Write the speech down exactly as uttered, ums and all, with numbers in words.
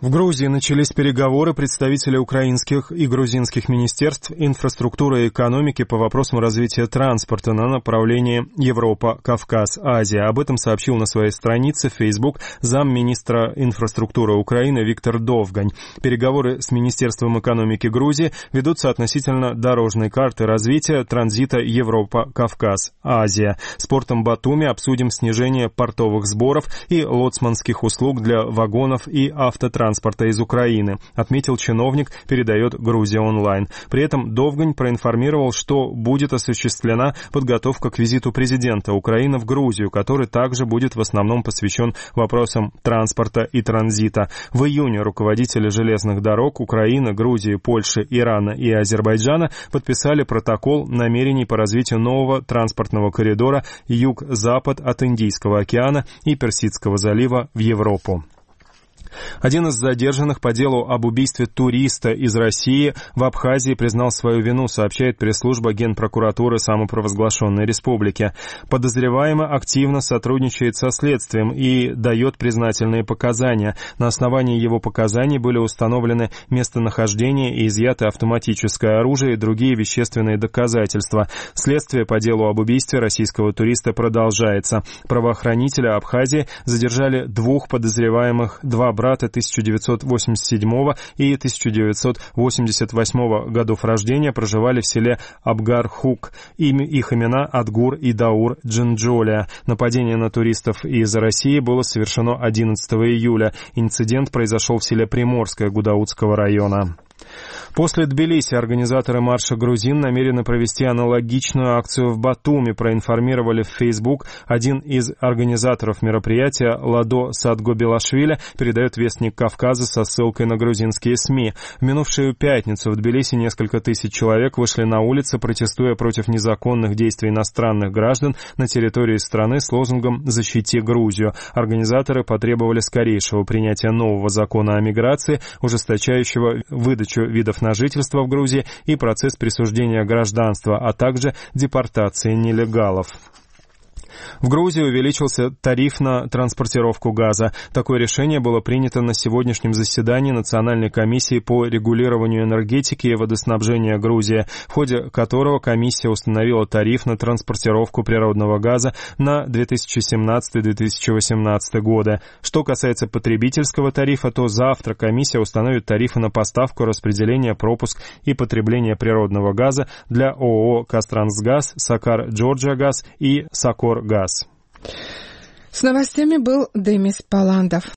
В Грузии начались переговоры представителей украинских и грузинских министерств инфраструктуры и экономики по вопросам развития транспорта на направлении Европа-Кавказ-Азия. Об этом сообщил на своей странице в Facebook замминистра инфраструктуры Украины Виктор Довгань. Переговоры с Министерством экономики Грузии ведутся относительно дорожной карты развития транзита Европа-Кавказ-Азия. С портом Батуми обсудим снижение портовых сборов и лоцманских услуг для вагонов и автотранспорта. транспорта из Украины, отметил чиновник, передает Грузия онлайн. При этом Довгань проинформировал, что будет осуществлена подготовка к визиту президента Украины в Грузию, который также будет в основном посвящен вопросам транспорта и транзита. В июне руководители железных дорог Украины, Грузии, Польши, Ирана и Азербайджана подписали протокол намерений по развитию нового транспортного коридора юг-запад от Индийского океана и Персидского залива в Европу. Один из задержанных по делу об убийстве туриста из России в Абхазии признал свою вину, сообщает пресс-служба Генпрокуратуры самопровозглашенной республики. Подозреваемый активно сотрудничает со следствием и дает признательные показания. На основании его показаний были установлены местонахождение и изъято автоматическое оружие и другие вещественные доказательства. Следствие по делу об убийстве российского туриста продолжается. Правоохранители Абхазии задержали двух подозреваемых, два брата тысяча девятьсот восемьдесят седьмого и тысяча девятьсот восемьдесят восьмого годов рождения, проживали в селе Абгар-Хук. Их имена Адгур и Даур Джинджоля. Нападение на туристов из России было совершено одиннадцатого июля. Инцидент произошел в селе Приморское Гудаутского района. После Тбилиси организаторы марша грузин намерены провести аналогичную акцию в Батуми, проинформировали в Facebook. Один из организаторов мероприятия, Ладо Садгобелашвили, передает Вестник Кавказа со ссылкой на грузинские СМИ. В минувшую пятницу в Тбилиси несколько тысяч человек вышли на улицы, протестуя против незаконных действий иностранных граждан на территории страны с лозунгом «Защити Грузию». Организаторы потребовали скорейшего принятия нового закона о миграции, ужесточающего выдачу видов на жительство в Грузии и процесс присуждения гражданства, а также депортации нелегалов. В Грузии увеличился тариф на транспортировку газа. Такое решение было принято на сегодняшнем заседании Национальной комиссии по регулированию энергетики и водоснабжения Грузии, в ходе которого комиссия установила тариф на транспортировку природного газа на две тысячи семнадцатый — две тысячи восемнадцатый годы. Что касается потребительского тарифа, то завтра комиссия установит тарифы на поставку, распределение, пропуск и потребление природного газа для ООО «Кастрансгаз», «Сакар Джорджиагаз» и «Сакор Газ». С новостями был Демис Паландов.